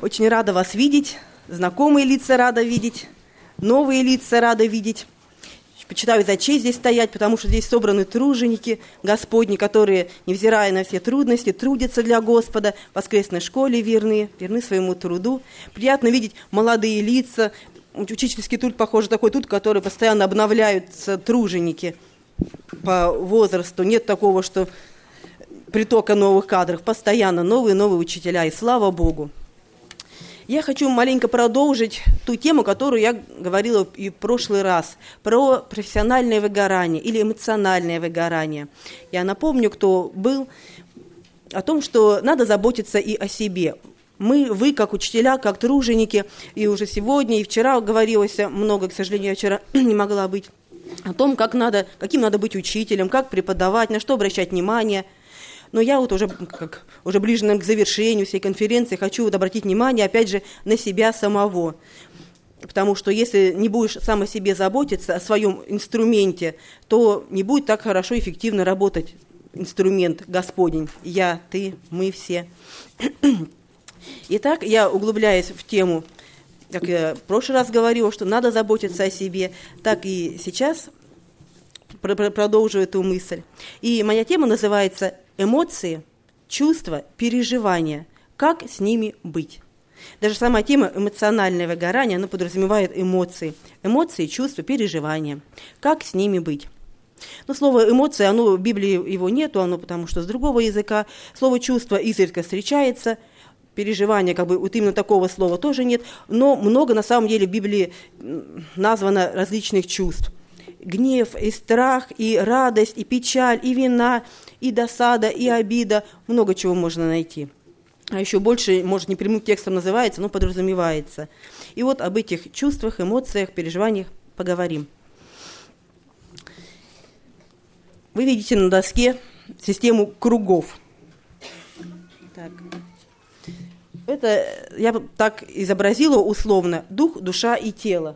Очень рада вас видеть, знакомые лица рада видеть, новые лица рада видеть. Почитаю за честь здесь стоять, потому что здесь собраны труженики Господни, которые, невзирая на все трудности, трудятся для Господа, в воскресной школе верны своему труду. Приятно видеть молодые лица. Учительский труд, похоже, такой труд, который постоянно обновляются труженики по возрасту. Нет такого, что притока новых кадров. Постоянно новые учителя, и слава Богу. Я хочу маленько продолжить ту тему, которую я говорила и в прошлый раз, про профессиональное выгорание или эмоциональное выгорание. Я напомню, кто был, о том, что надо заботиться и о себе. Вы, как учителя, как труженики, и уже сегодня, и вчера говорилось много, к сожалению, я вчера не могла быть, о том, каким надо быть учителем, как преподавать, на что обращать внимание. Но я уже ближе к завершению всей конференции хочу обратить внимание, опять же, на себя самого. Потому что если не будешь сам о себе заботиться, о своем инструменте, то не будет так хорошо, эффективно работать инструмент Господень. Я, ты, мы все. Итак, я углубляюсь в тему, как я в прошлый раз говорила, что надо заботиться о себе, так и сейчас продолжу эту мысль. И моя тема называется «Эмоции, чувства, переживания. Как с ними быть?». Даже сама тема эмоциональное выгорание, она подразумевает эмоции. Эмоции, чувства, переживания. Как с ними быть? Но слово «эмоции», в Библии его нету, оно потому что с другого языка. Слово «чувство» изредка встречается. Переживания, вот именно такого слова тоже нет. Но много, на самом деле, в Библии названо различных чувств. Гнев, и страх, и радость, и печаль, и вина, и досада, и обида. Много чего можно найти. А еще больше, может, не прямым текстом называется, но подразумевается. И вот об этих чувствах, эмоциях, переживаниях поговорим. Вы видите на доске систему кругов. Так. Это я так изобразила условно: дух, душа и тело.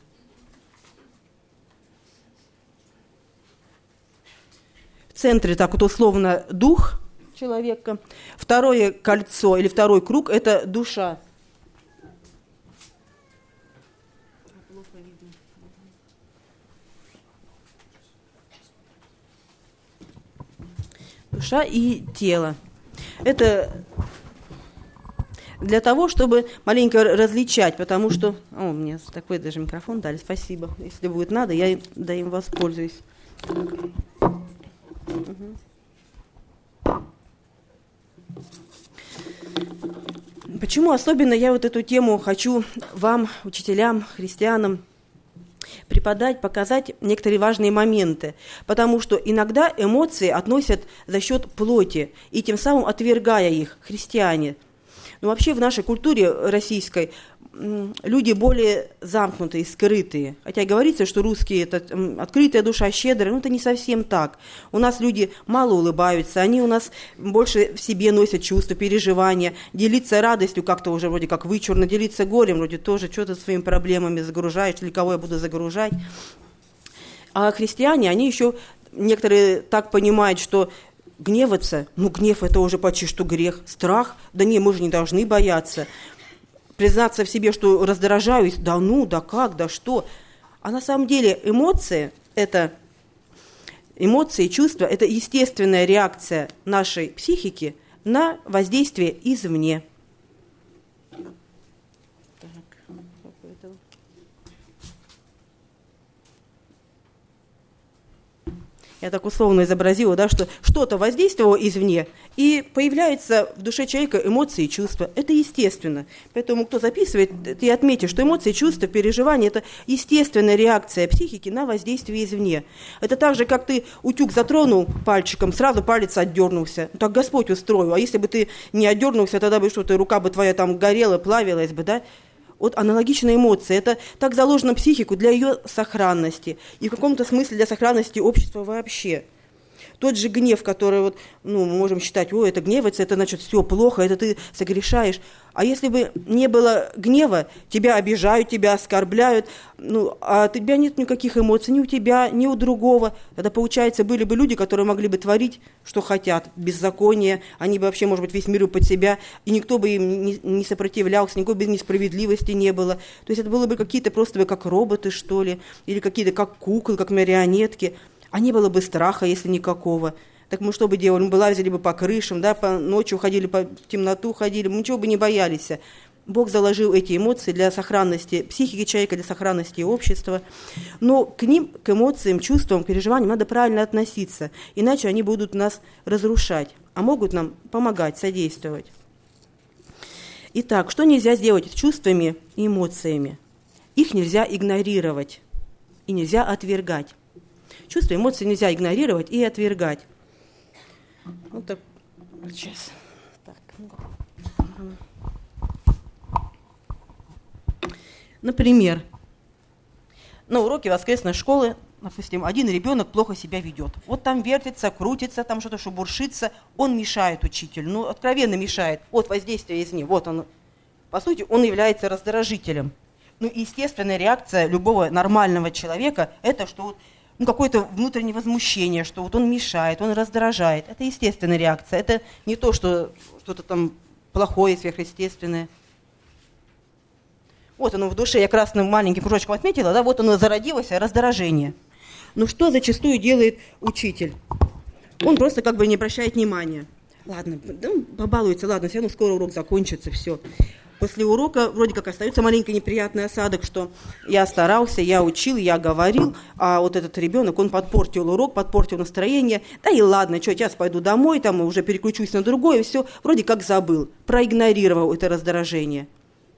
В центре так вот условно дух человека, второе кольцо или второй круг – это душа. Душа и тело. Это для того, чтобы маленько различать, потому что… мне такой даже микрофон дали, спасибо. Если будет надо, я им воспользуюсь. Почему особенно я эту тему хочу вам, учителям, христианам, преподать, показать некоторые важные моменты, потому что иногда эмоции относят за счет плоти, и тем самым отвергая их, христиане. Но вообще в нашей культуре российской люди более замкнутые, скрытые. Хотя и говорится, что русские – это открытая душа, щедрая, но это не совсем так. У нас люди мало улыбаются, они у нас больше в себе носят чувства, переживания. Делиться радостью как-то уже вроде как вычурно, делиться горем вроде тоже что-то своими проблемами загружаешь, или кого я буду загружать. А христиане, они еще некоторые так понимают, что гневаться, гнев – это уже почти что грех. Страх, мы же не должны бояться. Признаться в себе, что раздражаюсь, да что. А на самом деле эмоции, чувства – это естественная реакция нашей психики на воздействие извне. Я так условно изобразила, что что-то воздействовало извне, и появляются в душе человека эмоции и чувства. Это естественно. Поэтому, кто записывает, ты отметишь, что эмоции, чувства, переживания – это естественная реакция психики на воздействие извне. Это так же, как ты утюг затронул пальчиком, сразу палец отдернулся. Так Господь устроил. А если бы ты не отдернулся, тогда бы рука бы твоя там горела, плавилась бы, да? Вот аналогичные эмоции. Это так заложено в психику для ее сохранности. И в каком-то смысле для сохранности общества вообще. Тот же гнев, который вот, мы можем считать, это гневается, это значит все плохо, это ты согрешаешь. А если бы не было гнева, тебя обижают, тебя оскорбляют, а у тебя нет никаких эмоций, ни у тебя, ни у другого. Это, получается, были бы люди, которые могли бы творить, что хотят, беззаконие, они бы вообще, может быть, весь мир под себя, и никто бы им не сопротивлялся, никакой бы несправедливости не было. То есть это было бы какие-то просто как роботы, что ли, или какие-то как куклы, как марионетки. А не было бы страха, если никакого. Так мы что бы делали? Мы бы лазили бы по крышам, по ночью ходили, по темноту ходили, мы ничего бы не боялись. Бог заложил эти эмоции для сохранности психики человека, для сохранности общества. Но к ним, к эмоциям, чувствам, переживаниям надо правильно относиться, иначе они будут нас разрушать, а могут нам помогать, содействовать. Итак, что нельзя сделать с чувствами и эмоциями? Их нельзя игнорировать и нельзя отвергать. Чувства и эмоции нельзя игнорировать и отвергать. Вот так. Сейчас. Так. Например, на уроке воскресной школы, допустим, один ребенок плохо себя ведет. Вот там вертится, крутится, там что-то шебуршится, он мешает учителю, откровенно мешает от воздействия извне. Вот он, по сути, он является раздражителем. Естественная реакция любого нормального человека – это что какое-то внутреннее возмущение, что он мешает, он раздражает. Это естественная реакция, это не то, что что-то там плохое, сверхъестественное. Вот оно в душе, я красным маленьким кружочком отметила, вот оно зародилось, раздражение. Но что зачастую делает учитель? Он просто не обращает внимания. Ладно, побалуется, ладно, все равно скоро урок закончится, все. После урока вроде как остается маленький неприятный осадок, что я старался, я учил, я говорил, а вот этот ребенок, он подпортил урок, подпортил настроение. Да и ладно, сейчас пойду домой, там уже переключусь на другое, все, вроде как забыл, проигнорировал это раздражение.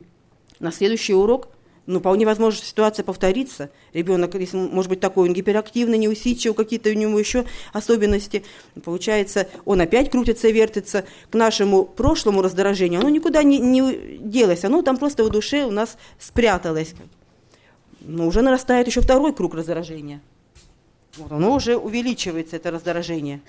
На следующий урок, вполне возможно, ситуация повторится. Ребенок, если, может быть, такой, он гиперактивный, неусидчивый, какие-то у него еще особенности. Получается, он опять крутится, вертится. К нашему прошлому раздражению оно никуда не делось. Оно там просто в душе у нас спряталось. Но уже нарастает еще второй круг раздражения. Вот оно уже увеличивается, это раздражение.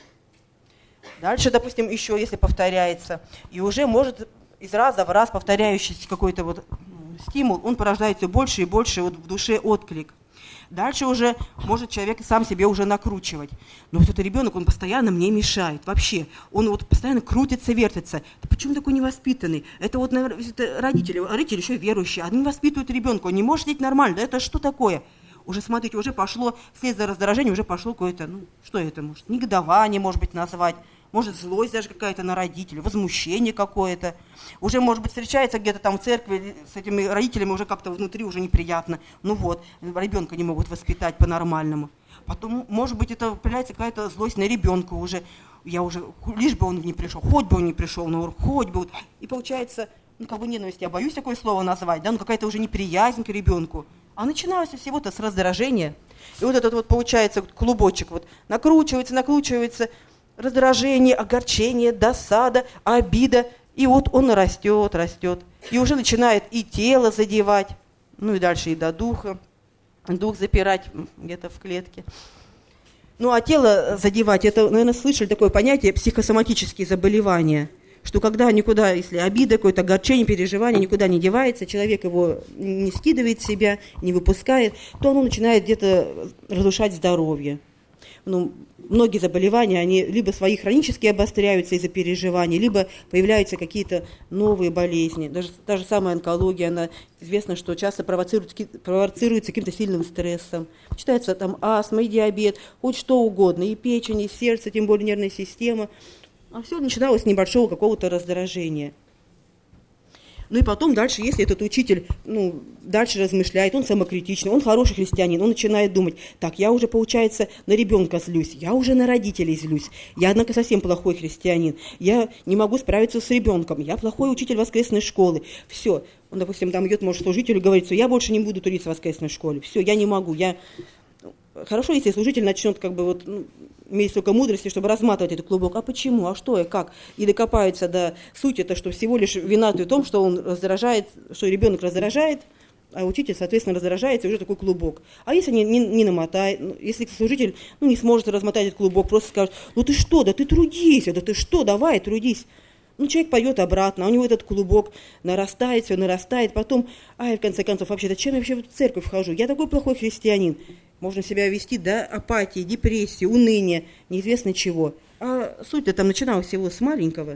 Дальше, допустим, еще если повторяется. И уже может из раза в раз повторяющийся какой-то стимул, он порождает все больше и больше в душе отклик. Дальше уже может человек сам себе уже накручивать. Но вот этот ребенок, он постоянно мне мешает. Вообще, он постоянно крутится, вертится. Да почему такой невоспитанный? Это наверное, это родители еще верующие. Они воспитывают ребенка, он не может сидеть нормально. Да это что такое? Уже, смотрите, уже пошло, вслед за раздражением уже пошло какое-то, что это может? Негодование, может быть, назвать. Может, злость даже какая-то на родителей, возмущение какое-то. Уже, может быть, встречается где-то там в церкви с этими родителями, уже как-то внутри уже неприятно. Ребенка не могут воспитать по-нормальному. Потом, может быть, это появляется какая-то злость на ребенка уже. Лишь бы он не пришел, хоть бы он не пришел на урок, хоть бы. И получается, ненависть, я боюсь такое слово назвать, какая-то уже неприязнь к ребенку. А начинается всего-то с раздражения. И этот получается клубочек, накручивается, раздражение, огорчение, досада, обида. И он растет. И уже начинает и тело задевать, и дальше и до духа. Дух запирать где-то в клетке. А тело задевать, это, наверное, слышали такое понятие психосоматические заболевания. Что когда никуда, если обида, какое-то огорчение, переживание никуда не девается, человек его не скидывает с себя, не выпускает, то оно начинает где-то разрушать здоровье. Многие заболевания, они либо свои хронически обостряются из-за переживаний, либо появляются какие-то новые болезни. Даже та же самая онкология, она известно, что часто провоцируется каким-то сильным стрессом. Читается там астма и диабет, хоть что угодно, и печень, и сердце, тем более нервная система. А все начиналось с небольшого какого-то раздражения. И потом дальше, если этот учитель дальше размышляет, он самокритичный, он хороший христианин, он начинает думать, так, я уже, получается, на ребенка злюсь, я уже на родителей злюсь, я, однако, совсем плохой христианин, я не могу справиться с ребенком, я плохой учитель воскресной школы. Все, он, допустим, там идет, может, служителю и говорит, я больше не буду трудиться в воскресной школе, все, я не могу, Хорошо, если служитель начнет иметь столько мудрости, чтобы разматывать этот клубок. А почему? А что и как? И докопаются до сути, что всего лишь виноваты в том, что он раздражает, что ребенок раздражает, А учитель, соответственно, раздражается, и уже такой клубок. А если не намотает, если служитель не сможет размотать этот клубок, просто скажет, ну ты что, да ты трудись, да ты что, давай, трудись. Человек пойдет обратно, а у него этот клубок нарастает, все нарастает, потом, в конце концов, вообще, зачем я вообще в церковь хожу? Я такой плохой христианин. Можно себя вести до апатии, депрессии, уныния, неизвестно чего. А суть-то там начиналась всего с маленького.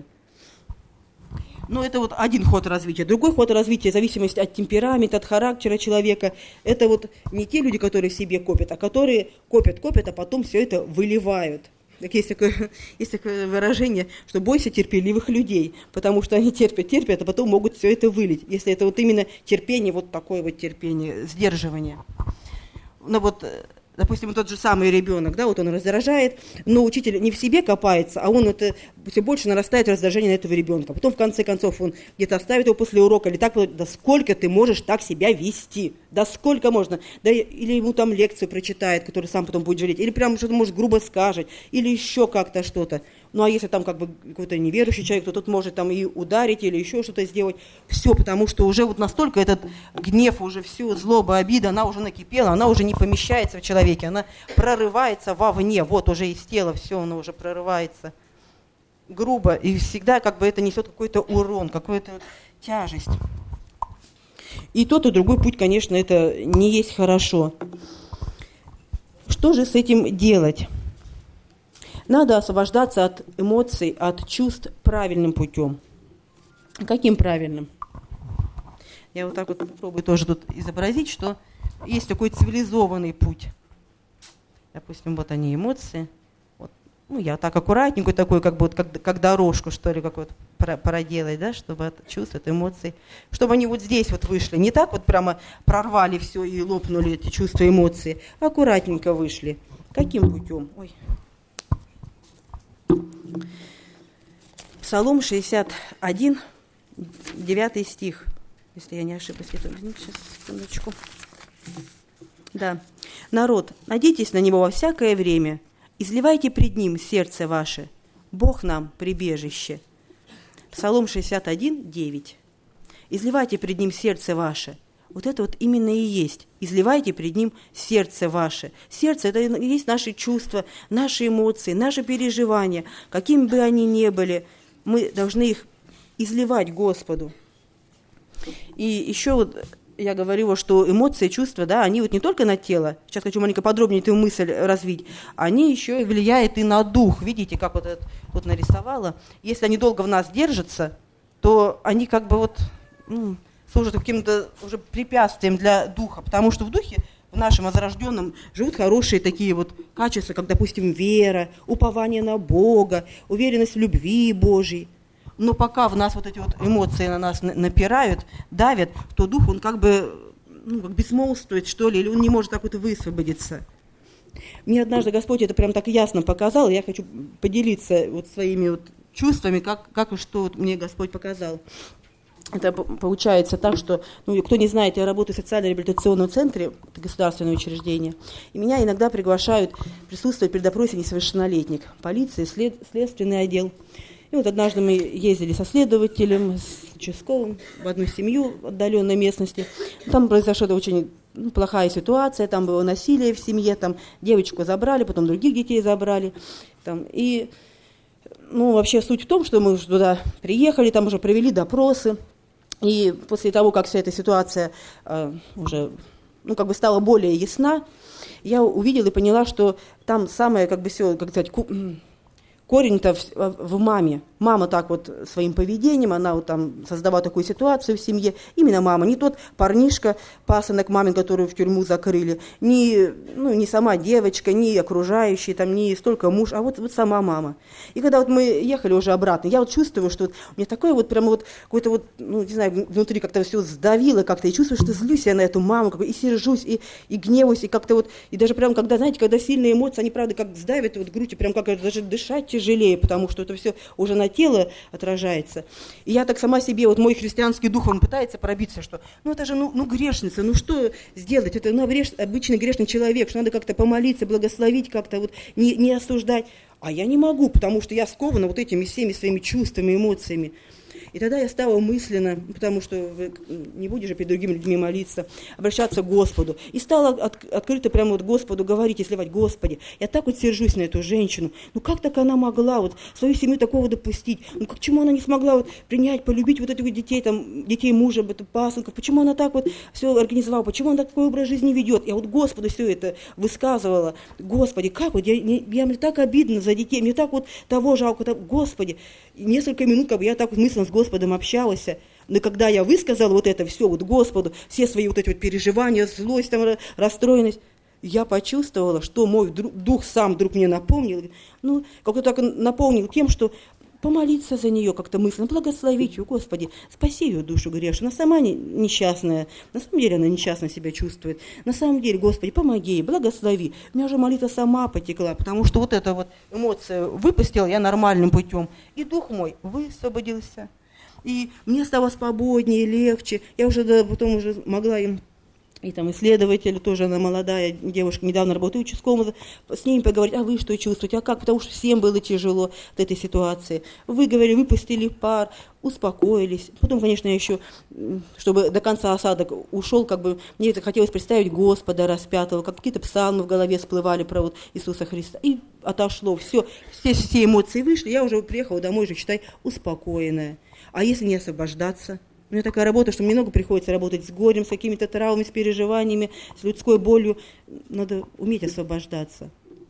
Но это вот один ход развития. Другой ход развития, в зависимости от темперамента, от характера человека, это вот не те люди, которые в себе копят, а которые копят, а потом все это выливают. Так есть такое выражение, что бойся терпеливых людей, потому что они терпят, а потом могут все это вылить. Если это вот именно терпение, вот такое вот терпение, сдерживание. Ну вот, допустим, тот же самый ребенок, да, вот он раздражает, но учитель не в себе копается, а он это все больше нарастает раздражение на этого ребенка. Потом, в конце концов, он где-то оставит его после урока, или так, да сколько ты можешь так себя вести, да сколько можно, да, или ему там лекцию прочитает, которую сам потом будет жалеть, или прям что-то, может, грубо скажет, или еще как-то что-то. Ну, а если там как бы какой-то неверующий человек, то тот может там и ударить, или еще что-то сделать. Все, потому что уже вот настолько этот гнев, уже всю злоба, обида, она уже накипела, она уже не помещается в человеке, она прорывается вовне, вот уже из тела все, оно уже прорывается грубо, и всегда как бы это несет какой-то урон, какую-то тяжесть. И тот, и другой путь, конечно, это не есть хорошо. Что же с этим делать? Надо освобождаться от эмоций, от чувств правильным путем. Каким правильным? Я вот так вот попробую тоже тут изобразить, что есть такой цивилизованный путь. Допустим, вот они эмоции. Вот, я так аккуратненько такой, как бы вот как дорожку, что ли, как вот проделать, да, чтобы от чувств, от эмоций, чтобы они вот здесь вот вышли. Не так вот прямо прорвали все и лопнули эти чувства, эмоции, а аккуратненько вышли. Каким путем? Псалом 61, 9 стих, если я не ошиблась. Сейчас, секундочку. Да. «Народ, надейтесь на Него во всякое время, изливайте пред Ним сердце ваше, Бог нам прибежище». Псалом 61, 9. «Изливайте пред Ним сердце ваше». Вот это вот именно и есть. Изливайте пред Ним сердце ваше. Сердце – это и есть наши чувства, наши эмоции, наши переживания. Какими бы они ни были, мы должны их изливать Господу. И еще вот я говорила, что эмоции, чувства, да, они вот не только на тело, сейчас хочу маленько подробнее эту мысль развить, они еще и влияют и на дух. Видите, как вот это вот нарисовала? Если они долго в нас держатся, то они как бы вот служат каким-то уже препятствием для духа, потому что в духе, в нашем возрожденном, живут хорошие такие вот качества, как, допустим, вера, упование на Бога, уверенность в любви Божьей. Но пока в нас вот эти вот эмоции на нас напирают, давят, то дух, он как бы как безмолвствует, что ли, или он не может так вот высвободиться. Мне однажды Господь это прям так ясно показал, и я хочу поделиться вот своими вот чувствами, как и что вот мне Господь показал. Это получается так, что, кто не знает, я работаю в социально-реабилитационном центре, это государственное учреждение, и меня иногда приглашают присутствовать при допросе несовершеннолетних, полиции, следственный отдел. И вот однажды мы ездили со следователем, с участковым в одну семью в отдаленной местности. Там произошла очень плохая ситуация, там было насилие в семье, там девочку забрали, потом других детей забрали. И вообще суть в том, что мы уже туда приехали, там уже провели допросы. И после того, как вся эта ситуация уже стала более ясна, я увидела и поняла, что там самое, все, как сказать, корень-то в маме. Мама так вот своим поведением, она вот там создавала такую ситуацию в семье. Именно мама, не тот парнишка, пасынок мамин, которую в тюрьму закрыли, не сама девочка, не окружающие, там, не столько муж, а вот сама мама. И когда вот мы ехали уже обратно, я вот чувствую, что у меня такое вот прямо вот какое-то вот, не знаю, внутри как-то все сдавило как-то, и чувствую, что злюсь я на эту маму, и сержусь, и гневаюсь, и как-то вот, и даже прям когда, знаете, когда сильные эмоции, они, правда, как сдавят вот грудь, и прям как даже дышать тяжелее, потому что это все уже на тело отражается. И я так сама себе, вот мой христианский дух, он пытается пробиться, что, это же, грешница, что сделать? Это обычный грешный человек, что надо как-то помолиться, благословить, как-то вот не осуждать. А я не могу, потому что я скована вот этими всеми своими чувствами, эмоциями. И тогда я стала мысленно, потому что не будешь же перед другими людьми молиться, обращаться к Господу. И стала открыто прямо вот Господу говорить и сливать: Господи, я так вот сержусь на эту женщину. Ну как так она могла вот свою семью такого допустить? Ну к чему она не смогла вот принять, полюбить вот этих детей, там, детей мужа, пасынков? Почему она так вот все организовала? Почему она такой образ жизни ведет? Я вот Господу все это высказывала. Господи, как вот, мне так обидно за детей, мне так вот того жалко, Господи. И несколько минут как бы я так вот мысленно с Господом общалась. Но когда я высказала вот это все вот Господу, все свои вот эти вот переживания, злость, там, расстроенность, я почувствовала, что мой дух сам вдруг мне напомнил, ну, как-то так напомнил тем, что помолиться за нее как-то мысленно, благословить ее, Господи, спаси ее душу грешную. Она сама несчастная, на самом деле она несчастно себя чувствует. На самом деле, Господи, помоги ей, благослови. У меня уже молитва сама потекла, потому что вот эта вот эмоция выпустила я нормальным путем, и дух мой высвободился. И мне стало свободнее, легче. Я уже потом уже могла им, и там исследователь, тоже она молодая девушка, недавно работает участковым, с ними поговорить: а вы что чувствуете, а как? Потому что всем было тяжело в этой ситуации. Выговорили, выпустили пар, успокоились. Потом, конечно, еще, чтобы до конца осадок ушел, как бы мне это хотелось представить Господа распятого, как какие-то псалмы в голове всплывали про вот Иисуса Христа. И отошло, все эмоции вышли, я уже приехала домой, уже, считай, успокоенная. А если не освобождаться? У меня такая работа, что мне много приходится работать с горем, с какими-то травмами, с переживаниями, с людской болью. Надо уметь освобождаться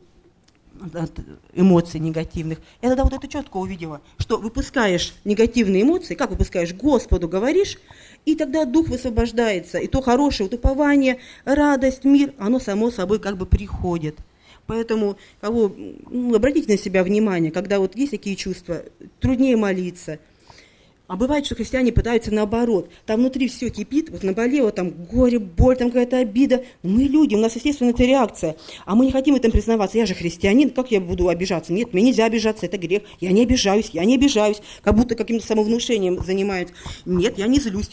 от эмоций негативных. Я тогда вот это четко увидела, что выпускаешь негативные эмоции, как выпускаешь? Господу говоришь, и тогда дух высвобождается. И то хорошее, вот упование, радость, мир, оно само собой как бы приходит. Поэтому обратите на себя внимание, когда вот есть такие чувства, труднее молиться. А бывает, что христиане пытаются наоборот. Там внутри все кипит, вот наболело, там горе, боль, там какая-то обида. Мы люди, у нас, естественно, это реакция. А мы не хотим в этом признаваться. Я же христианин, как я буду обижаться? Нет, мне нельзя обижаться, это грех. Я не обижаюсь. Как будто каким-то самовнушением занимаются. Нет, я не злюсь.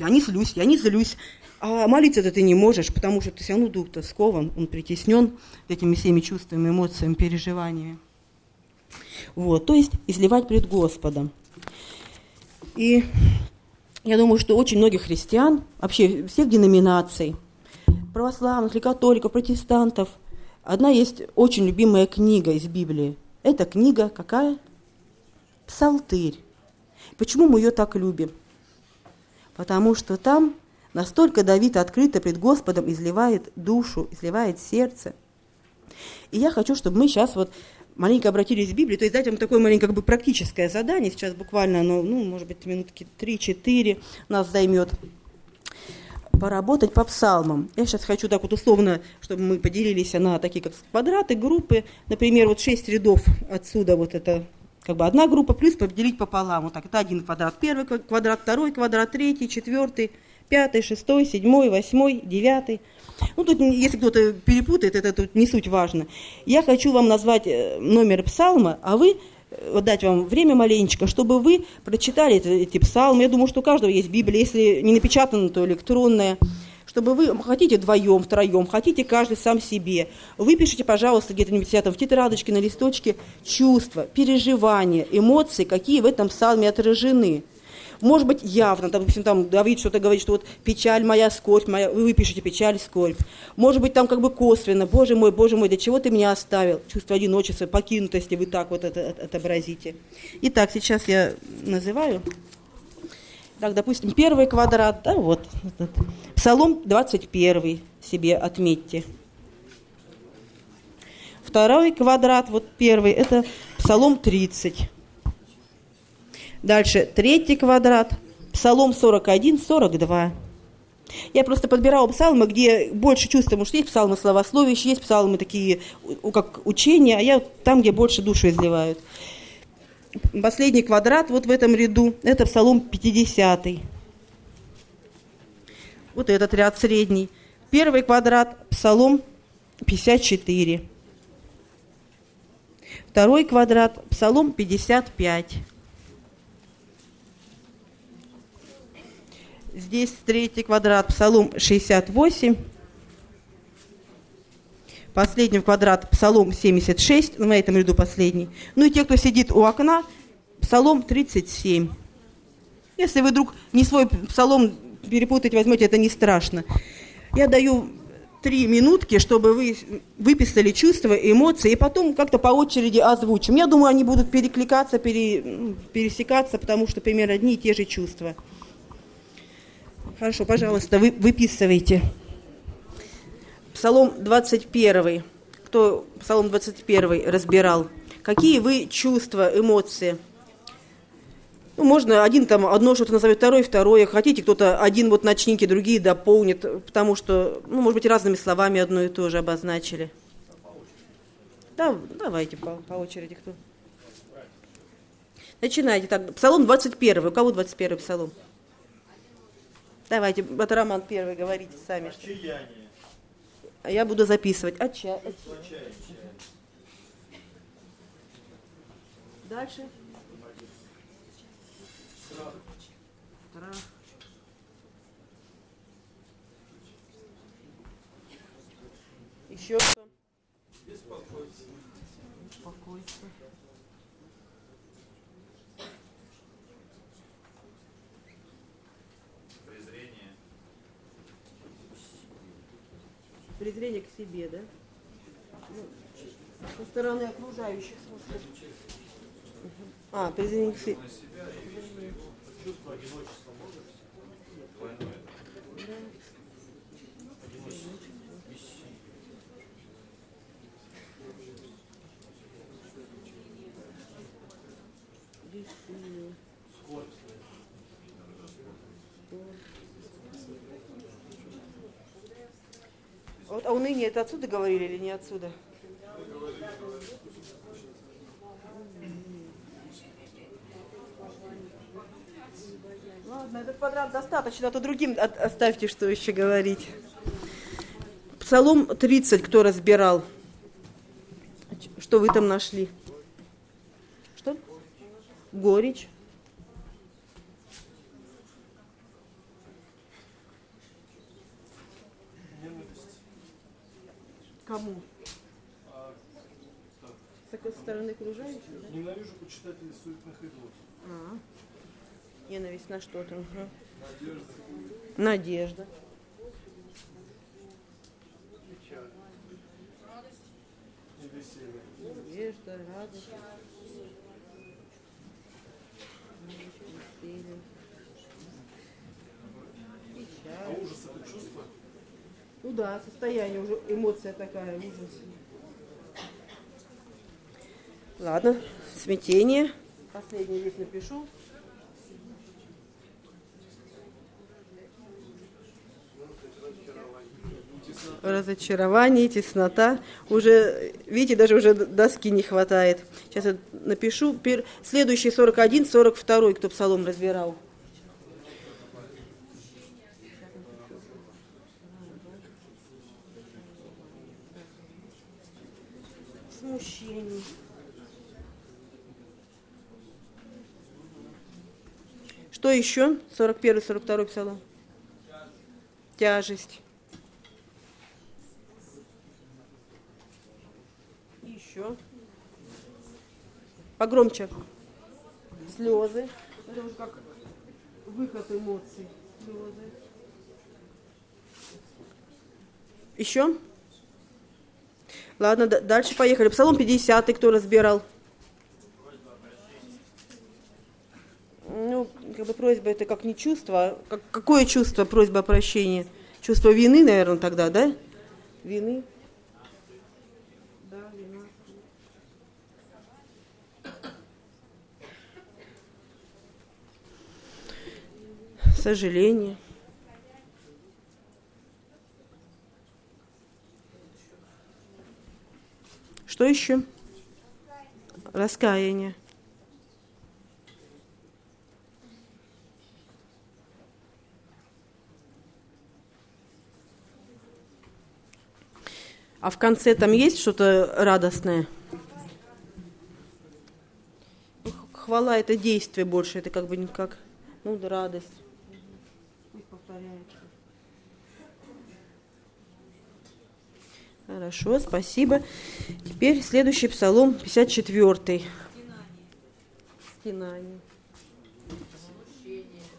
А молиться-то ты не можешь, потому что ты все равно дух-то скован, он притеснен этими всеми чувствами, эмоциями, переживаниями. Вот, то есть изливать пред Господом. И я думаю, что очень многих христиан, вообще всех деноминаций, православных, католиков, протестантов, одна есть очень любимая книга из Библии. Эта книга какая? Псалтырь. Почему мы ее так любим? Потому что там настолько Давид открыто пред Господом изливает душу, изливает сердце. И я хочу, чтобы мы сейчас вот маленько обратились к Библии, то есть дать вам такое маленькое как бы практическое задание, сейчас буквально оно, может быть, минутки 3-4 нас займет, поработать по псалмам. Я сейчас хочу так вот условно, чтобы мы поделились на такие как квадраты, группы, например, вот 6 рядов отсюда, вот это как бы одна группа, плюс поделить пополам, вот так, это один квадрат, первый квадрат, второй квадрат, третий, четвертый, 5, 6, 7, 8, 9. Ну, тут, если кто-то перепутает, это тут не суть важно. Я хочу вам назвать номер псалма, а вы, дать вам время маленечко, чтобы вы прочитали эти псалмы. Я думаю, что у каждого есть Библия, если не напечатана, то электронная. Чтобы вы хотите вдвоем, втроем, хотите каждый сам себе. Выпишите, пожалуйста, где-то в тетрадочке, на листочке чувства, переживания, эмоции, какие в этом псалме отражены. Может быть, явно, допустим, там Давид что-то говорит, что вот печаль моя, скорбь моя, вы выпишите печаль, скорбь. Может быть, там как бы косвенно, Боже мой, для чего ты меня оставил? Чувство одиночества, покинутости, вы так вот это отобразите. Итак, сейчас я называю. Так, допустим, первый квадрат, да, вот этот. Псалом 21 себе отметьте. Второй квадрат, вот первый, это Псалом 30. Дальше третий квадрат, Псалом 41, 42. Я просто подбирала псалмы, где больше чувств, потому что есть псалмы славословящие, есть псалмы такие, как учения, а я там, где больше душу изливают. Последний квадрат вот в этом ряду, это Псалом 50. Вот этот ряд средний. Первый квадрат, Псалом 54. Второй квадрат, Псалом 55. Здесь третий квадрат, Псалом 68. Последний квадрат, Псалом 76, на этом ряду последний. Ну и те, кто сидит у окна, Псалом 37. Если вы вдруг не свой псалом перепутать возьмете, это не страшно. Я даю 3 минутки, чтобы вы выписали чувства, эмоции, и потом как-то по очереди озвучим. Я думаю, они будут перекликаться, пересекаться, потому что примерно одни и те же чувства. Хорошо, пожалуйста, выписывайте. Псалом 21. Кто Псалом 21 разбирал? Какие вы чувства, эмоции? Ну, можно одно что-то назовет, второе. Хотите, кто-то один вот начните, другие дополнит, потому что, может быть, разными словами одно и то же обозначили. Да, давайте по очереди кто. Начинайте. Так, Псалом 21. У кого 21 Псалом? Давайте, это Роман первый, говорите сами. Отчаяние. А я буду записывать. Отчаяние. Дальше. Страх. Еще что? Беспокойство. Презрение. Презрение к себе, да? Со стороны окружающих. Презрение к себе. На себя и чувство одиночества может быть? Двойное. Да. Одиночество. Бессилие. Бессилие. Скорбь. Вот, а уныние это отсюда говорили или не отсюда? Ладно, этот квадрат достаточно, а то другим оставьте, что еще говорить. Псалом 30, кто разбирал? Что вы там нашли? Что? Горечь. Ненависть. Кому? Со стороны окружающих? Да? Ненавижу почитателей суетных идолов. Ненависть на что-то. Угу. Надежда. Надежда. Печаль. И веселье. Надежда, радость. Веселье. А Печаль. ужас это чувство? Ну да, состояние уже, эмоция такая, ужас. Ладно, смятение. Последний здесь напишу. Разочарование, теснота. Уже, видите, даже уже доски не хватает. Сейчас я напишу. Следующий 41, 42, кто псалом разбирал. Смущение. Что еще? 41, 42 псалом. Тяжесть. Еще. Погромче. Слезы. Это уже как выход эмоций. Слезы. Еще? Ладно, дальше поехали. Псалом 50, кто разбирал? Ну, как бы просьба это как не чувство. Какое чувство просьба о прощении? Чувство вины, наверное, тогда, да? Вины. Да, вина. Сожаление. Что еще? Раскаяние. А в конце там есть что-то радостное? Хвала – это действие больше, это как бы никак, ну да, радость. Пусть повторяется. Хорошо, спасибо. Теперь следующий псалом, 54-й. Стенание.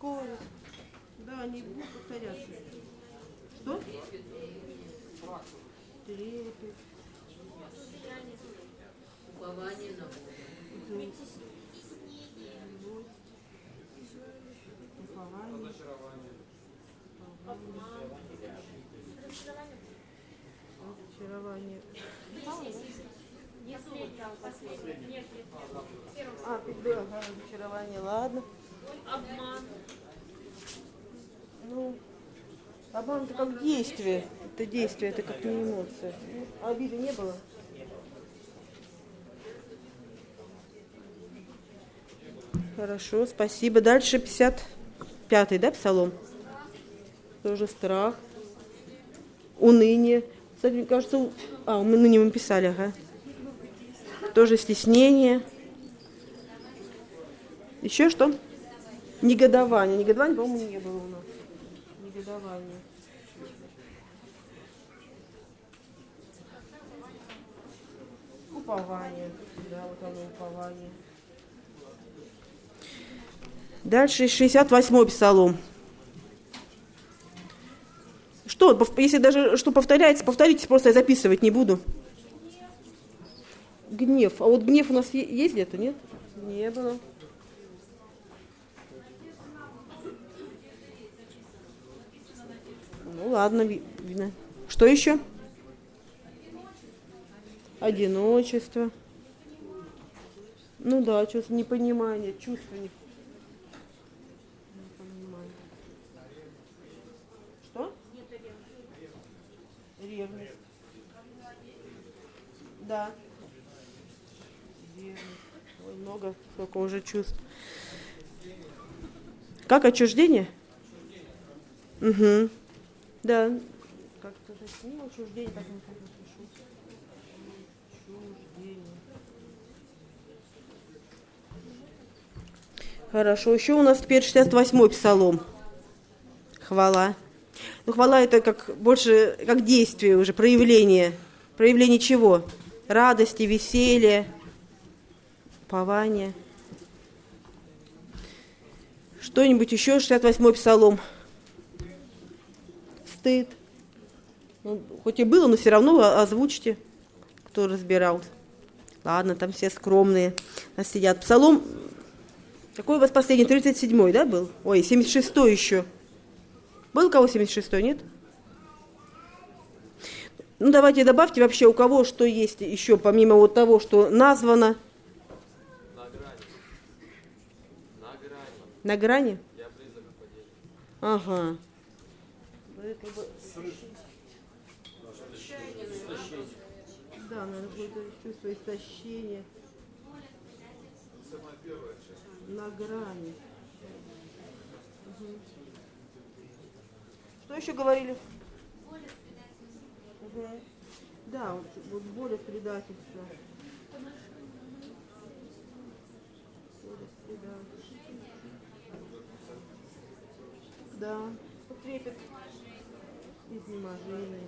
голос. Да, они будут повторяться. Что? Трепет. Упование на Бога. Разочарование. Разочарование, ладно. Обман. Ну, обман это как действие. Это действие, это как не эмоция. А обиды не было? Хорошо, спасибо. Дальше 55-й, да, псалом? Тоже страх. Уныние. Кстати, мне кажется, уныние мы писали, ага. Тоже стеснение. Еще что? Негодование. Негодование, по-моему, не было у нас. Негодование. Упование. Да, вот оно, упование. Дальше 68-й псалом. Что, если даже что повторяется, повторите, просто я записывать не буду. Гнев. А вот гнев у нас есть где-то, нет? Не было. Ну ладно, видно. Что еще? Одиночество. Ну да, чувство непонимания, чувство непонимания. Что? Ревность. Да. Ревность. Ой, много, сколько уже чувств. Как отчуждение? Угу. Да. Как-то же с ним отчуждение, так не напишу. Отчуждение. Хорошо. Еще у нас теперь 68-й псалом. Хвала. Ну, хвала это как больше как действие уже, проявление. Проявление чего? Радости, веселья, упования. Что-нибудь еще, 68-й псалом. Стыд. Ну, хоть и было, но все равно озвучьте, кто разбирал. Ладно, там все скромные нас сидят. Псалом, какой у вас последний? 37-й, да, был? Ой, 76-й еще. Был у кого 76-й, нет? Ну, давайте добавьте вообще, у кого что есть еще, помимо вот того, что названо. На грани. На грани. На грани? Я близок к падению. Ага. Да, наверное, какое-то чувство истощения. На грани. Угу. Что еще говорили? Угу. Да, вот боль от предательства. Да, трепет, изнеможение.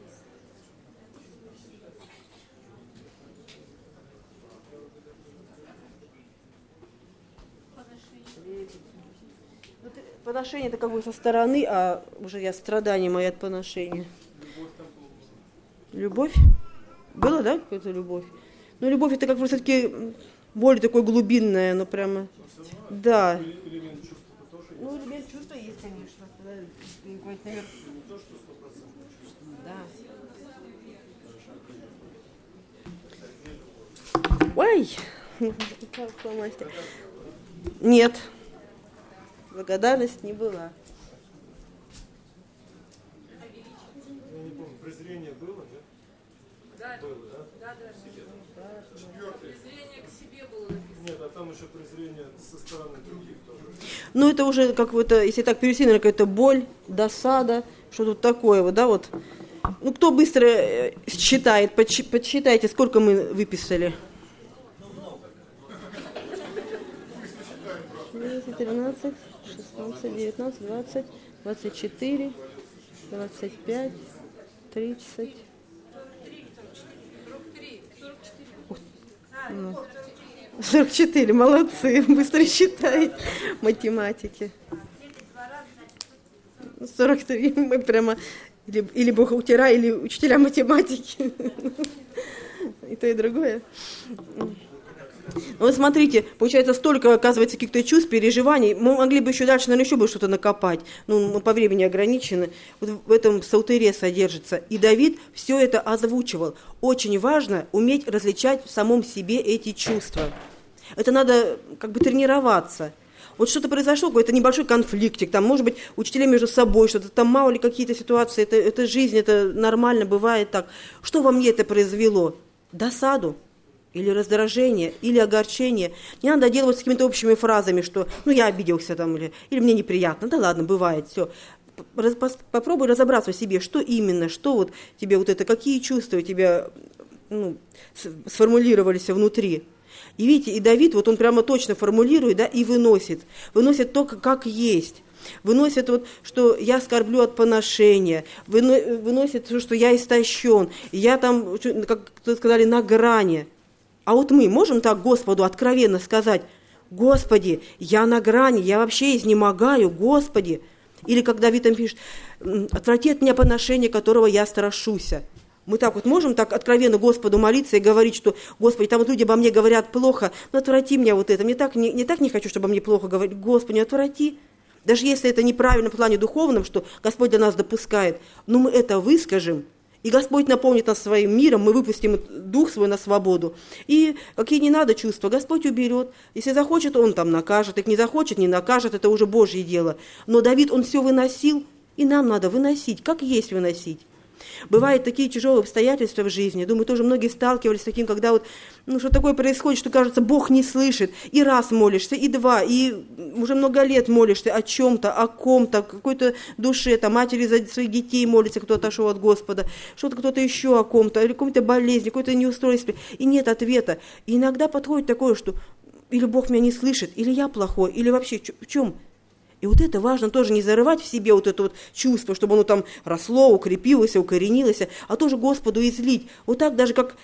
Поношение это как бы со стороны, а уже я страдания мои от поношения. Любовь? Была, да, какая-то любовь? Ну, любовь это как бы все-таки более такое глубинное, но прямо. Да. Ну, элемент чувства есть, конечно. Да. Ой! Нет. Благодарность не была. Я не помню, презрение было, нет? Да, Было, да? да. Презрение к себе было написано. Нет, а там еще презрение со стороны других тоже. Ну, это уже как вот, если так перевести, наверное, какая-то боль, досада, что тут такое вот, да, вот. Ну, кто быстро считает, подсчитайте, сколько мы выписали. 13, 16, 19, 20, 24, 25, 30. 44, молодцы, быстро считает математики. 43 мы прямо или бухгалтера, или учителя математики. И то, и другое. Вот смотрите, получается, столько, оказывается, каких-то чувств, переживаний. Мы могли бы еще дальше, наверное, еще бы что-то накопать. Ну, мы по времени ограничены. Вот в этом псалтыре содержится. И Давид все это озвучивал. Очень важно уметь различать в самом себе эти чувства. Это надо как бы тренироваться. Вот что-то произошло, какой-то небольшой конфликтик, там, может быть, учителя между собой, что-то там, мало ли какие-то ситуации, это жизнь, это нормально, бывает так. Что во мне это произвело? Досаду? Или раздражение, или огорчение. Не надо делать с какими-то общими фразами, что ну я обиделся там, или мне неприятно. Да ладно, бывает, все. Попробуй разобраться в себе, что именно, что вот тебе вот это, какие чувства у тебя сформулировались внутри. И видите, и Давид, вот он прямо точно формулирует, да, и выносит то, как есть. Выносит, вот, что я скорблю от поношения, выносит, что я истощен, я там, как сказали, на грани. А вот мы можем так Господу откровенно сказать: Господи, я на грани, я вообще изнемогаю, Господи. Или как Давид там пишет: отврати от меня поношение, которого я страшуся. Мы так вот можем так откровенно Господу молиться и говорить, что, Господи, там вот люди обо мне говорят плохо, но отврати меня вот это, не так не хочу, чтобы обо мне плохо говорили, Господи, отврати. Даже если это неправильно в плане духовном, что Господь для нас допускает, но мы это выскажем, и Господь наполнит нас своим миром, мы выпустим дух свой на свободу. И какие не надо чувства, Господь уберет. Если захочет, Он там накажет, если не захочет, не накажет, это уже Божье дело. Но Давид, он все выносил, и нам надо выносить, как есть выносить. Бывают такие тяжелые обстоятельства в жизни. Думаю, тоже многие сталкивались с таким, когда вот, что такое происходит, что, кажется, Бог не слышит. И раз молишься, и два, и уже много лет молишься о чем-то, о ком-то, какой-то душе, там, матери за своих детей молится, кто отошел от Господа, что-то кто-то еще о ком-то, или какой-то болезни, какое-то неустройство, и нет ответа. И иногда подходит такое, что или Бог меня не слышит, или я плохой, или вообще в чем? И вот это важно тоже не зарывать в себе вот это вот чувство, чтобы оно там росло, укрепилось, укоренилось, а тоже Господу излить. Вот так даже как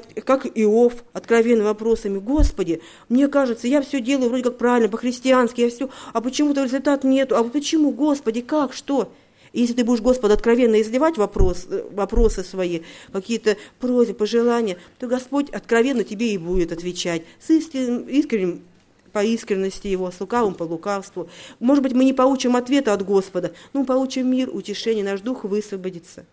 Иов, откровенными вопросами: Господи, мне кажется, я все делаю вроде как правильно, по-христиански, я все, а почему-то результата нету, а почему, Господи, как, что? И если ты будешь Господу откровенно изливать вопросы свои, какие-то просьбы, пожелания, то Господь откровенно тебе и будет отвечать с искренним, по искренности Его, с лукавым по лукавству. Может быть, мы не получим ответа от Господа, но мы получим мир, утешение, наш дух высвободится.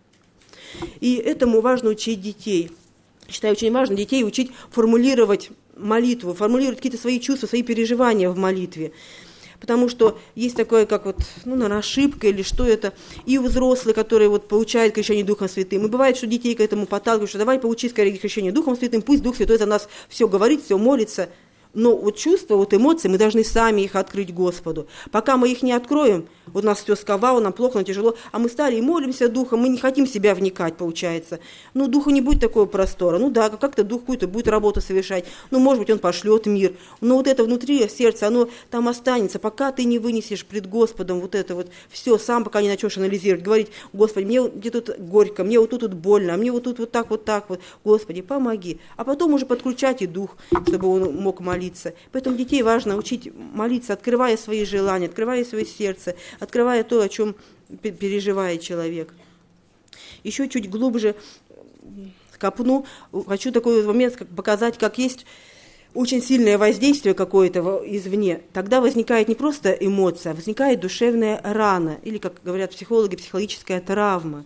И этому важно учить детей. Считаю, очень важно детей учить формулировать молитву, формулировать какие-то свои чувства, свои переживания в молитве. Потому что есть такое, как вот, наверное, ошибка или что это, и у взрослых, которые вот получают крещение Духом Святым. И бывает, что детей к этому подталкивают, что давай получи скорее крещение Духом Святым, пусть Дух Святой за нас все говорит, все молится. Но вот чувства, вот эмоции, мы должны сами их открыть Господу. Пока мы их не откроем, вот у нас все сковало, нам плохо, нам тяжело, а мы стали и молимся Духом, мы не хотим в себя вникать, получается. Духу не будет такого простора. Да, как-то Дух какую-то будет работу совершать. Может быть, Он пошлет мир. Но вот это внутри сердца, оно там останется, пока ты не вынесешь пред Господом вот это вот все, сам пока не начнешь анализировать, говорить: Господи, мне где тут горько, мне вот тут больно, а мне вот тут вот так, Господи, помоги. А потом уже подключать и Дух, чтобы он мог молиться. Поэтому детей важно учить молиться, открывая свои желания, открывая свое сердце, открывая то, о чем переживает человек. Еще чуть глубже копну, хочу такой момент показать, как есть очень сильное воздействие какое-то извне. Тогда возникает не просто эмоция, а возникает душевная рана, или, как говорят психологи, психологическая травма.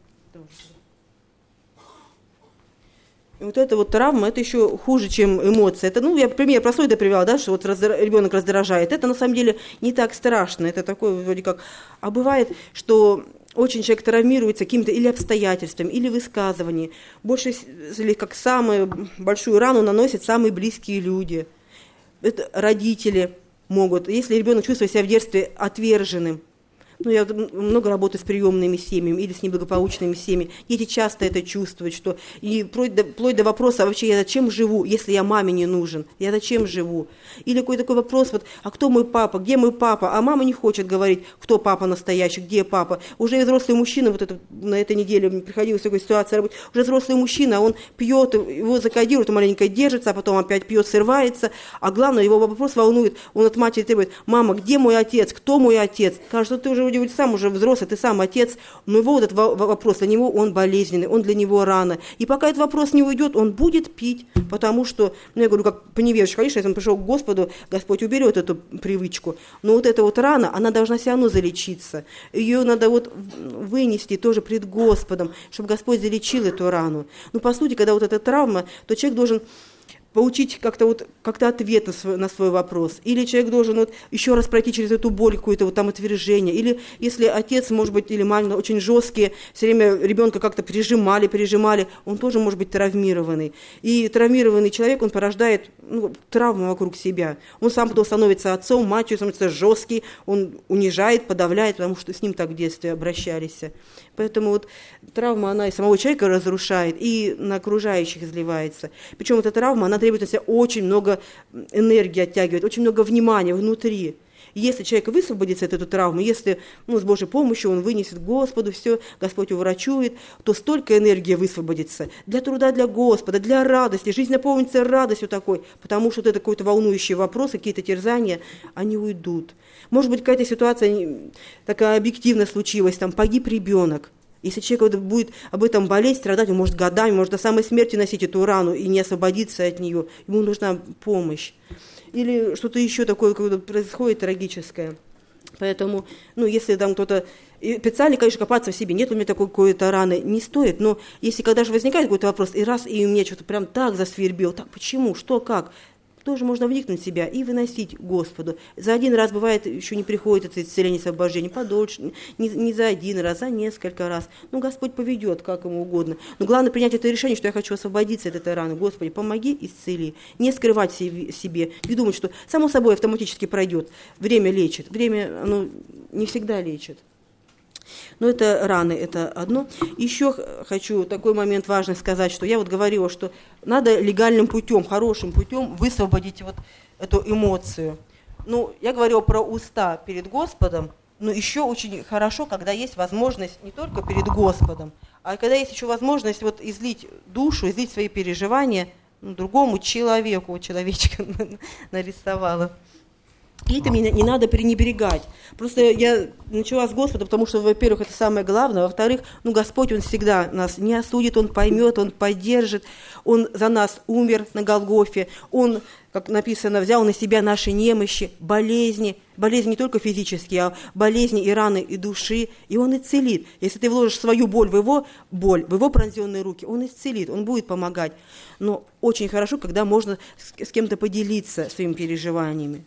И вот эта вот травма, это еще хуже, чем эмоция. Это, я пример простой привела, да, что вот ребенок раздражает. Это на самом деле не так страшно. Это такое вроде как... А бывает, что очень человек травмируется какими-то или обстоятельствами, или высказываниями. Больше, или как самую большую рану наносят самые близкие люди. Это родители могут. Если ребенок чувствует себя в детстве отверженным, я много работаю с приемными семьями или с неблагополучными семьями. Дети часто это чувствуют, что и вплоть до вопроса: а вообще я зачем живу, если я маме не нужен? Я зачем живу? Или какой-то такой вопрос: а кто мой папа, где мой папа? А мама не хочет говорить, кто папа настоящий, где папа. Уже взрослый мужчина, на этой неделе мне приходилась такая ситуация работать, уже взрослый мужчина, он пьет, его закодируют, он маленько держится, а потом опять пьет, срывается. А главное, его вопрос волнует, он от матери требует: мама, где мой отец, кто мой отец? Кажется, ты уже вроде вот сам уже взрослый, ты сам отец, но его вот этот вопрос, для него он болезненный, он для него рано. И пока этот вопрос не уйдет, он будет пить, потому что, ну, я говорю, как по невежеству, конечно, если он пришел к Господу, Господь уберет эту привычку, но вот эта вот рана, она должна все равно залечиться. Ее надо вот вынести тоже пред Господом, чтобы Господь залечил эту рану. Ну, по сути, когда вот эта травма, то человек должен получить как-то ответ на свой вопрос. Или человек должен вот еще раз пройти через эту боль, какое-то вот там отвержение. Или если отец, может быть, или мама очень жесткие, все время ребенка как-то прижимали, он тоже может быть травмированный. И травмированный человек, он порождает травму вокруг себя. Он сам потом становится отцом, матерью, становится жесткий, он унижает, подавляет, потому что с ним так в детстве обращались. Поэтому вот травма, она и самого человека разрушает, и на окружающих изливается. Причем эта травма, она требует на себя очень много энергии, оттягивает, очень много внимания внутри. Если человек высвободится от этой травмы, если с Божьей помощью он вынесет к Господу, все, Господь уврачует, то столько энергии высвободится для труда для Господа, для радости. Жизнь наполнится радостью такой, потому что вот это какой-то волнующий вопрос, какие-то терзания, они уйдут. Может быть, какая-то ситуация такая объективно случилась, там погиб ребенок. Если человек будет об этом болеть, страдать, он может годами, может до самой смерти носить эту рану и не освободиться от нее. Ему нужна помощь. Или что-то еще такое происходит трагическое. Поэтому, если там кто-то... Специально, конечно, копаться в себе, нет у меня такой какой-то раны, не стоит. Но если когда же возникает какой-то вопрос, и у меня что-то прям так засвербило, так почему, что, как... Тоже можно вникнуть в себя и выносить Господу. За один раз, бывает, еще не приходит это исцеление, освобождение, подольше, не за один раз, а несколько раз. Господь поведет, как ему угодно. Но главное принять это решение, что я хочу освободиться от этой раны. Господи, помоги, исцели. Не скрывать себе, не думать, что само собой автоматически пройдет. Время лечит. Время, оно не всегда лечит. Но это раны, это одно. Еще хочу такой момент важный сказать, что я говорила, что надо легальным путем, хорошим путем высвободить вот эту эмоцию. Я говорила про уста перед Господом, но еще очень хорошо, когда есть возможность не только перед Господом, а когда есть еще возможность излить душу, излить свои переживания другому человеку, человечка нарисовала. И этим не надо пренебрегать. Просто я начала с Господа, потому что, во-первых, это самое главное. Во-вторых, Господь, Он всегда нас не осудит, Он поймет, Он поддержит. Он за нас умер на Голгофе. Он, как написано, взял на себя наши немощи, болезни не только физические, а болезни и раны и души. И Он исцелит. Если ты вложишь свою боль в Его пронзенные руки, Он исцелит, Он будет помогать. Но очень хорошо, когда можно с кем-то поделиться своими переживаниями.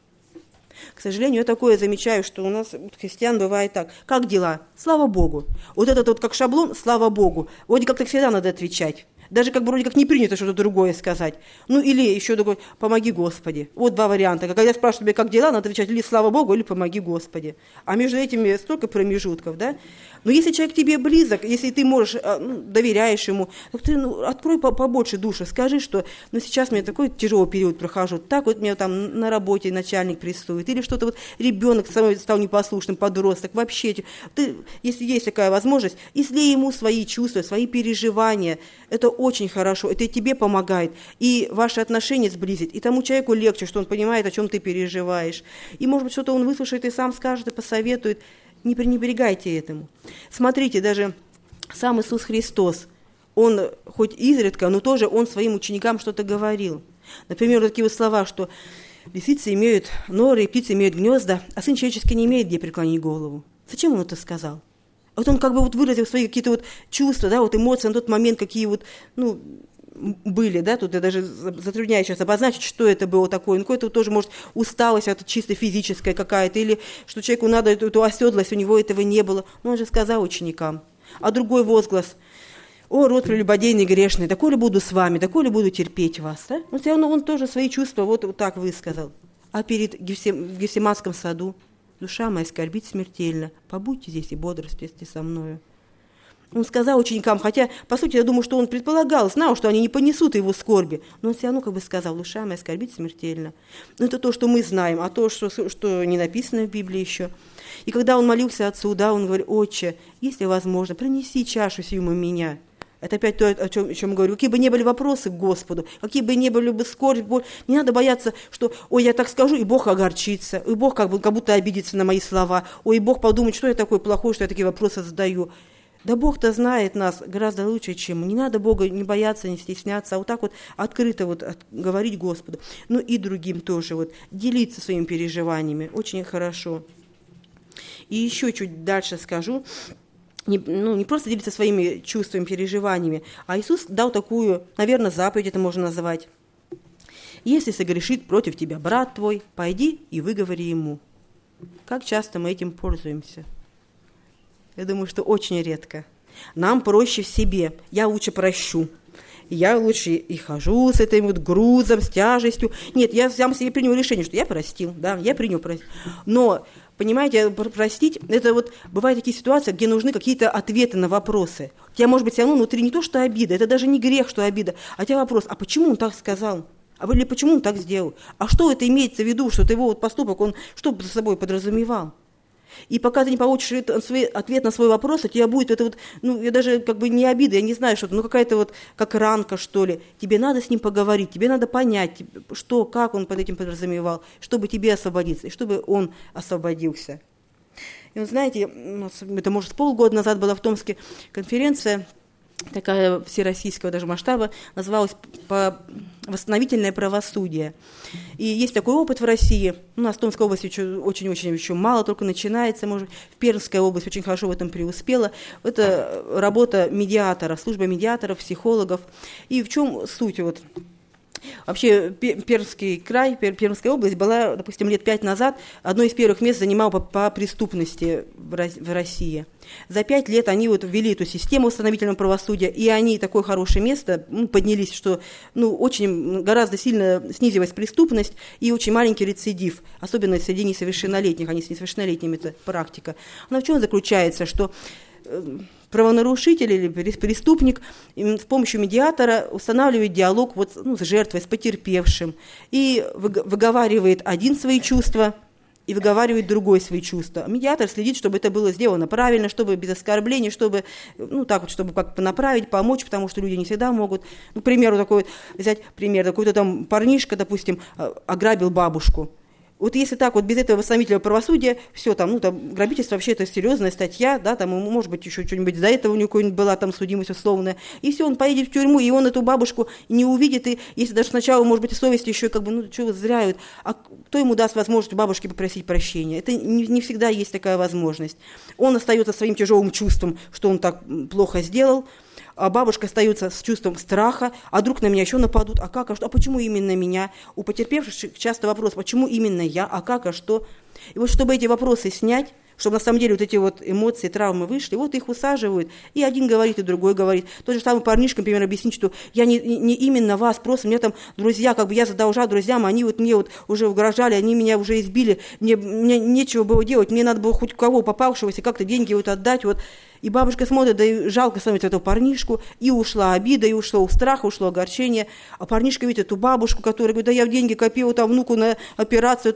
К сожалению, я такое замечаю, что у нас, христиан, бывает так. Как дела? Слава Богу. Вот этот как шаблон, слава Богу. Вроде как-то всегда надо отвечать. Даже вроде как не принято что-то другое сказать. Или еще такой, помоги Господи. Вот два варианта. Когда я спрашиваю тебя, как дела, надо отвечать или слава Богу, или помоги Господи. А между этими столько промежутков, да? Но если человек тебе близок, если ты можешь, доверяешь ему, то ты открой побольше душу, скажи, что сейчас у меня такой тяжелый период прохожу, так меня там на работе начальник прессует, или что-то ребенок стал непослушным, подросток, вообще. Если есть такая возможность, излей ему свои чувства, свои переживания, это очень хорошо, это и тебе помогает, и ваши отношения сблизит, и тому человеку легче, что он понимает, о чем ты переживаешь. И, может быть, что-то он выслушает и сам скажет, и посоветует. Не пренебрегайте этому. Смотрите, даже сам Иисус Христос, Он хоть изредка, но тоже Он своим ученикам что-то говорил. Например, такие слова, что лисицы имеют норы, птицы имеют гнезда, а Сын Человеческий не имеет где преклонить голову. Зачем Он это сказал? Он выразил свои какие-то чувства, эмоции на тот момент, какие были, тут я даже затрудняюсь сейчас обозначить, что это было такое. Какое-то тоже, может, усталость, это чисто физическая какая-то, или что человеку надо эту оседлость, у него этого не было. Но он же сказал ученикам. А другой возглас: «О, род прелюбодейный грешный, такой ли буду с вами, такой ли буду терпеть вас?» Да? Но все равно он тоже свои чувства вот так высказал. А в Гефсиманском саду: «Душа моя скорбит смертельно, побудьте здесь и бодрствуйте со мною». Он сказал ученикам, хотя, по сути, я думаю, что он предполагал, знал, что они не понесут его скорби, но он все равно сказал: «Душа моя скорбит смертельно». Но это то, что мы знаем, а то, что не написано в Библии еще. И когда он молился Отцу, он говорит: «Отче, если возможно, принеси чашу сию мимо меня, Это опять то, о чем говорю. Какие бы ни были вопросы к Господу, какие бы ни были бы скорбь, боль, не надо бояться, что, ой, я так скажу, и Бог огорчится, и Бог как будто обидится на мои слова, ой, Бог подумает, что я такой плохой, что я такие вопросы задаю. Да Бог-то знает нас гораздо лучше, чем мы. Не надо Бога не бояться, не стесняться, а вот так вот открыто вот говорить Господу. Ну и другим тоже вот делиться своими переживаниями. Очень хорошо. И еще чуть дальше скажу. Не просто делиться своими чувствами, переживаниями, а Иисус дал такую, наверное, заповедь это можно назвать. «Если согрешит против тебя брат твой, пойди и выговори ему». Как часто мы этим пользуемся? Я думаю, что очень редко. Нам проще в себе. Я лучше прощу. Я лучше и хожу с этим вот грузом, с тяжестью. Нет, я сам себе принял решение, что я простил, да, я принял простить. Но, понимаете, простить, это вот бывают такие ситуации, где нужны какие-то ответы на вопросы. У тебя, может быть, все равно внутри не то, что обида, это даже не грех, что обида, а у тебя вопрос, а почему он так сказал? Или почему он так сделал? А что это имеется в виду, что его вот поступок, он что за собой подразумевал? И пока ты не получишь ответ на свой вопрос, у тебя будет это вот, я даже как бы не обида, я не знаю, что-то, какая-то вот как ранка, что ли. Тебе надо с ним поговорить, тебе надо понять, что, как он под этим подразумевал, чтобы тебе освободиться, и чтобы он освободился. И вот знаете, это, может, полгода назад была в Томске конференция, такая всероссийского даже масштаба, называлась «Восстановительное правосудие». И есть такой опыт в России. У нас в Томской области очень-очень еще мало, только начинается. Может, в Пермская область очень хорошо в этом преуспела. Это работа медиатора, служба медиаторов, психологов. И в чем суть? Вот. Вообще Пермский край, Пермская область была, допустим, лет 5 назад одно из первых мест занимала по преступности в России. За 5 лет они вот ввели эту систему восстановительного правосудия, и они такое хорошее место поднялись, что очень гораздо сильно снизилась преступность и очень маленький рецидив, особенно среди несовершеннолетних, а не с несовершеннолетними это практика. Она в чем заключается, что правонарушитель или преступник с помощью медиатора устанавливает диалог с жертвой, с потерпевшим, и выговаривает один свои чувства, и выговаривает другой свои чувства. Медиатор следит, чтобы это было сделано правильно, чтобы без оскорблений, чтобы, чтобы как-то направить, помочь, потому что люди не всегда могут. К примеру, взять пример, какой-то там парнишка, допустим, ограбил бабушку. Вот если так вот без этого восстановительного правосудия, все, там грабительство вообще это серьезная статья, да, там, может быть, еще что-нибудь до этого у него какой-нибудь была там судимость условная, и все, он поедет в тюрьму, и он эту бабушку не увидит, и если даже сначала, может быть, и совесть еще что вы зря, а кто ему даст возможность бабушке попросить прощения? Это не всегда есть такая возможность. Он остается своим тяжелым чувством, что он так плохо сделал, а бабушка остается с чувством страха, а вдруг на меня еще нападут, а как, а что, а почему именно меня? У потерпевших часто вопрос, почему именно я, а как, а что? И вот чтобы эти вопросы снять, чтобы на самом деле вот эти вот эмоции, травмы вышли, вот их усаживают, и один говорит, и другой говорит. Тот же самый парнишка, например, объяснит, что я не именно вас, просто мне там друзья, я задолжал друзьям, они мне уже угрожали, они меня уже избили, мне нечего было делать, мне надо было хоть кого попавшегося как-то деньги отдать, И бабушка смотрит, да и жалко становится эту парнишку, и ушла обида, и ушло страх, ушло огорчение. А парнишка видит эту бабушку, которая говорит, да я в деньги копил внуку на операцию,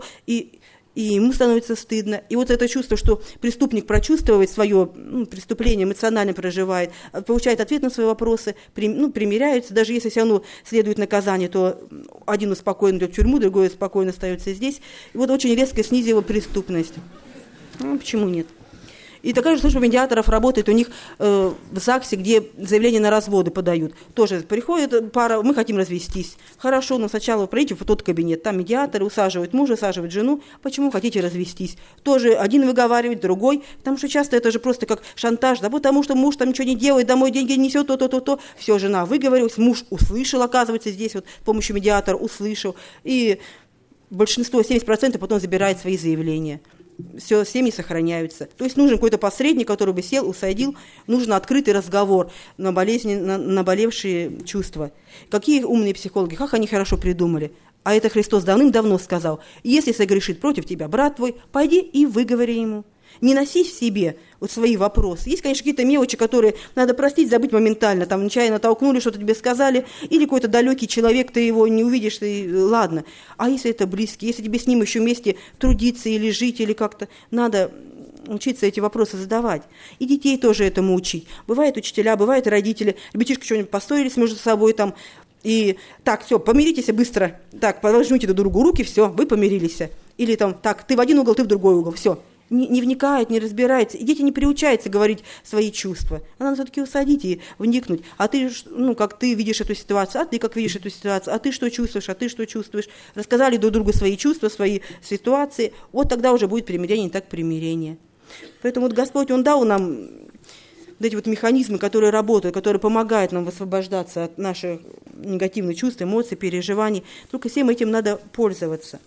и ему становится стыдно. И вот это чувство, что преступник прочувствует свое преступление, эмоционально проживает, получает ответ на свои вопросы, примиряется, даже если все равно следует наказание, то один спокойно идет в тюрьму, другой спокойно остается здесь. И вот очень резко снизила преступность. Почему нет? И такая же служба медиаторов работает у них в ЗАГСе, где заявление на разводы подают. Тоже приходит пара, мы хотим развестись. Хорошо, но сначала пройдите в тот кабинет, там медиаторы усаживают мужа, усаживают жену. Почему хотите развестись? Тоже один выговаривает, другой. Потому что часто это же просто как шантаж, да, потому что муж там ничего не делает, домой деньги несет, то. Все, жена выговорилась, муж услышал, оказывается, здесь с помощью медиатора услышал. И большинство, 70% потом забирает свои заявления. Все, семьи сохраняются. То есть нужен какой-то посредник, который бы сел, усадил, нужен открытый разговор на наболевшие чувства. Какие умные психологи, как они хорошо придумали. А это Христос давным-давно сказал. Если согрешит против тебя брат твой, пойди и выговори ему. Не носи в себе свои вопросы. Есть, конечно, какие-то мелочи, которые надо простить, забыть моментально. Там нечаянно толкнули, что-то тебе сказали, или какой-то далекий человек, ты его не увидишь, ладно. А если это близкий, если тебе с ним еще вместе трудиться или жить, или как-то, надо учиться эти вопросы задавать. И детей тоже этому учить. Бывают учителя, бывают родители. Ребятишки что-нибудь поссорились между собой там. И так, все, помиритесь быстро. Так, пожмите друг другу руки, все, вы помирились. Или там, так, ты в один угол, ты в другой угол, все. Не вникает, не разбирается. И дети не приучаются говорить свои чувства. Надо все-таки усадить и вникнуть. А ты, как ты видишь эту ситуацию, а ты как видишь эту ситуацию, а ты что чувствуешь, а ты что чувствуешь. Рассказали друг другу свои чувства, свои ситуации. Вот тогда уже будет примирение, не так примирение. Поэтому вот Господь, Он дал нам вот эти вот механизмы, которые работают, которые помогают нам высвобождаться от наших негативных чувств, эмоций, переживаний. Только всем этим надо пользоваться.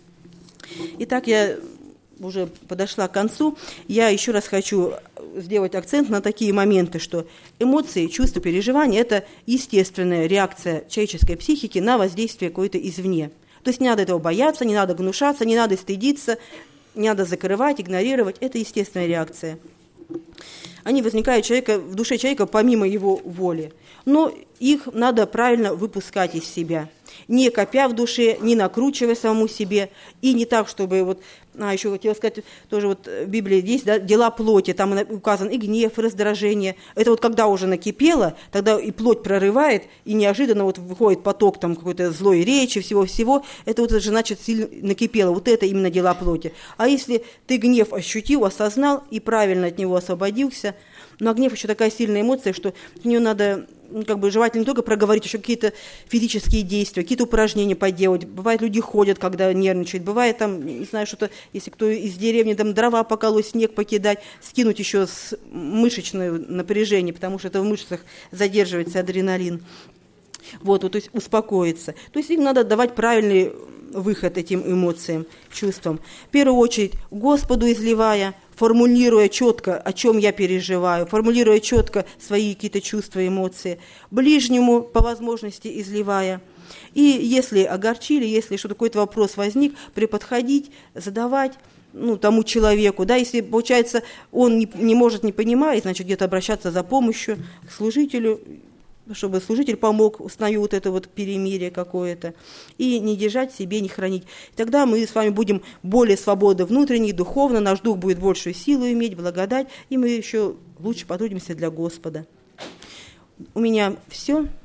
Итак, я уже подошла к концу. Я еще раз хочу сделать акцент на такие моменты, что эмоции, чувства, переживания – это естественная реакция человеческой психики на воздействие какое-то извне. То есть не надо этого бояться, не надо гнушаться, не надо стыдиться, не надо закрывать, игнорировать. Это естественная реакция. Они возникают в душе человека помимо его воли. Но их надо правильно выпускать из себя. Не копя в душе, не накручивая самому себе. И не так, чтобы еще хотела сказать, тоже в Библии есть дела плоти, там указан и гнев, и раздражение. Это когда уже накипело, тогда и плоть прорывает, и неожиданно выходит поток там какой-то злой речи, всего-всего. Это уже значит сильно накипело. Это именно дела плоти. А если ты гнев ощутил, осознал и правильно от него освободился, а гнев еще такая сильная эмоция, что от нее надо желательно не только проговорить, еще какие-то физические действия, какие-то упражнения поделать. Бывает, люди ходят, когда нервничают. Бывает, не знаю, что-то, если кто из деревни, дрова поколоть, снег покидать, скинуть еще с мышечное напряжение, потому что это в мышцах задерживается адреналин. То есть успокоиться. То есть им надо давать правильный выход этим эмоциям, чувствам. В первую очередь Господу изливая, формулируя четко, о чем я переживаю, формулируя четко свои какие-то чувства, эмоции, ближнему по возможности изливая. И если огорчили, если что-то какой-то вопрос возник, приподходить, задавать тому человеку. Если, получается, он не может, не понимает, значит, где-то обращаться за помощью к служителю, чтобы служитель помог установить это перемирие какое-то, и не держать в себе, не хранить. Тогда мы с вами будем более свободны внутренне, духовно, наш дух будет большую силу иметь, благодать, и мы еще лучше потрудимся для Господа. У меня все.